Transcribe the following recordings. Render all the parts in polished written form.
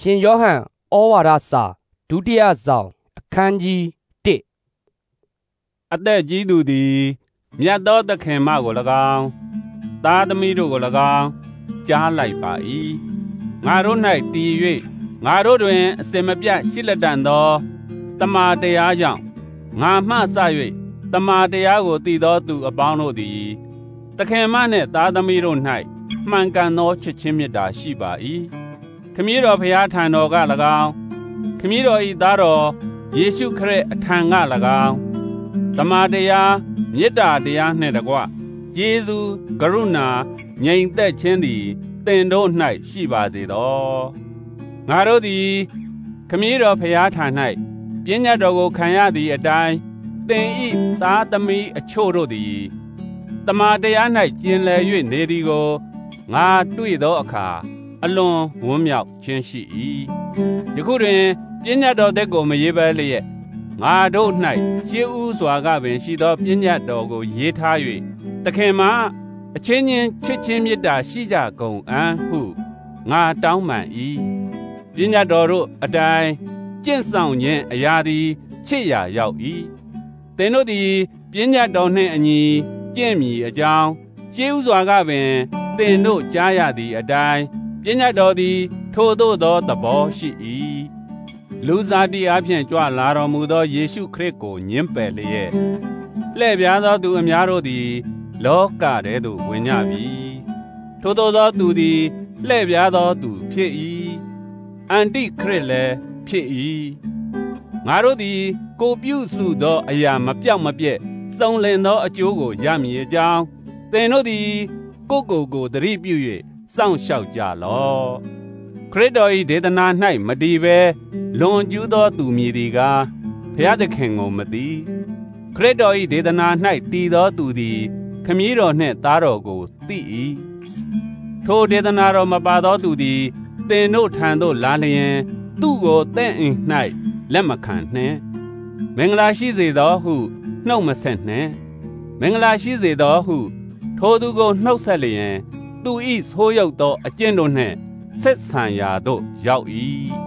ရှင်ယောဟန်ဩဝါဒစာဒုတိယဆောင်အခန်းကြီး1 အသက်ကြီးသူသည်မြတ်သောသခင်မကို၎င်းသားသမီးတို့ကို၎င်းကြားလိုက်ပါ၏ငါတို့၌တည်၍ငါတို့တွင်အစင်မပြတ်ရှိလက်တန်သောတမန်တရားကြောင့်ငါမှစ၍တမန်တရားကိုတည်သောသူအပေါင်းတို့သည်သခင်မနှင့်သားသမီးတို့၌မှန်ကန်သောချစ်ချင်းမေတ္တာရှိပါ၏ခမည်းတော်ဖျားထံတော်က၎င်းခမည်းတော်၏သားတော်ယေရှုခရစ်အထံက၎င်းတမန်တရားမေတ္တာတရားနှင့်တကွယေရှုကရုဏာငြိမ်သက်ခြင်းသည်သင်တို့၌ရှိပါစေသောငါတို့သည်ခမည်းတော်ဖျားထံ၌ပညတ်တော်ကိုခံရသည့်အတိုင်းသင်၏သားသမီးအချို့တို့သည်တမန်တရား၌ကျင်လည်၍နေသည်ကိုငါတွေ့သောအခါအလွန်ဝမ်းမြောက်ခြင်းရှိ၏ယခုတွင်ပညတ်တော်သက်ကိုမရေးဘဲလျက်ငါတို့၌ရှေးဦးစွာကပင်ရှိသောပညတ်တော်ကိုရေးထား၍သခင်မှာအချင်းချင်းချစ်ချင်းမေတ္တာရှိကြကုန်အံ့ဟုငါတောင်းပန်၏ပညတ်တော်တို့အတိုင်းကျင့်ဆောင်ခြင်းအရာသည်ချစ်ရာရောက်၏သင်တို့သည်ပညတ်တော်နှင့်အညီကျင့်မည်အကြောင်းရှေးဦးစွာကပင်သင်တို့ကြားရသည့်အတိုင်းပညတ်တော်သည်ထိုသို့သောသဘောရှိ၏လူစားတိအဖျင်ကြွလာတော်မူသောယေရှုခရစ်ကိုညှင်းပယ်လျက်လှည့်ပြားသောသူအများတို့သည်လောကထဲသို့ဝင်ကြပြီထိုသို့သောသူသည်လှည့်ပြားသောသူဖြစ်၏အန်တိခရစ်လည်းဖြစ်၏ငါတို့သည်ကိုပြုစုသောအရာမပြောက်မပြက်စုံလင်သောအကျိုးကိုရမည်အကြောင်းသင်တို့သည်ကိုသတိပြု၍စောင့်ရှောက်ကြလော့ခရစ်တော်၏ဒေသနာ၌မတည်ဘဲလွန်ကျူးသောသူမည်သည်ကားဘုရားသခင်ကိုမသိခရစ်တော်၏ဒေသနာ၌တည်သောသူသည်ခမည်းတော်နှင့်သားတော်ကိုသိ၏ထိုဒေသနာတော်မပါသောသူသည်သင်တို့ထံသို့လာလျင်သူ့ကိုသင့်အိမ်၌လက်မခံနှင့်မင်္ဂလာရှိစေသောဟုနှုတ်မဆက်နှင့်မင်္ဂလာရှိစေသောဟုထိုသူကိုနှုတ်ဆက်လျင်သူ၏ဆိုးရုပ်သောအကျင့်တို့နှင့်ဆက်ဆံရာသို့ရောက်၏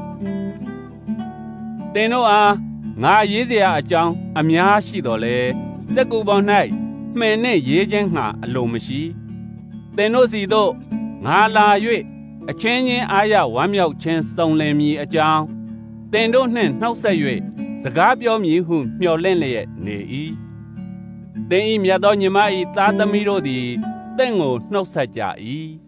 သင်တို့အားငါရေးစရာအကြောင်းအများရှိတော်လေစက္ကူပေါ်၌မှင်နှင့်ရေးခြင်းငှာအလိုမရှိသင်တို့စီသို့ငါလာ၍အချင်းချင်းအားရဝမ်းမြောက်ခြင်းစုံလင်မည်အကြောင်းသင်တို့နှင့်နှောက်ဆက်၍စကားပြောမည်ဟုမျှော်လင့်လျက်နေ၏သင်၏မြတ်သောညီမ၏သားသမီးတို့သည်သင်ကိုနှုတ်ဆက်ကြ၏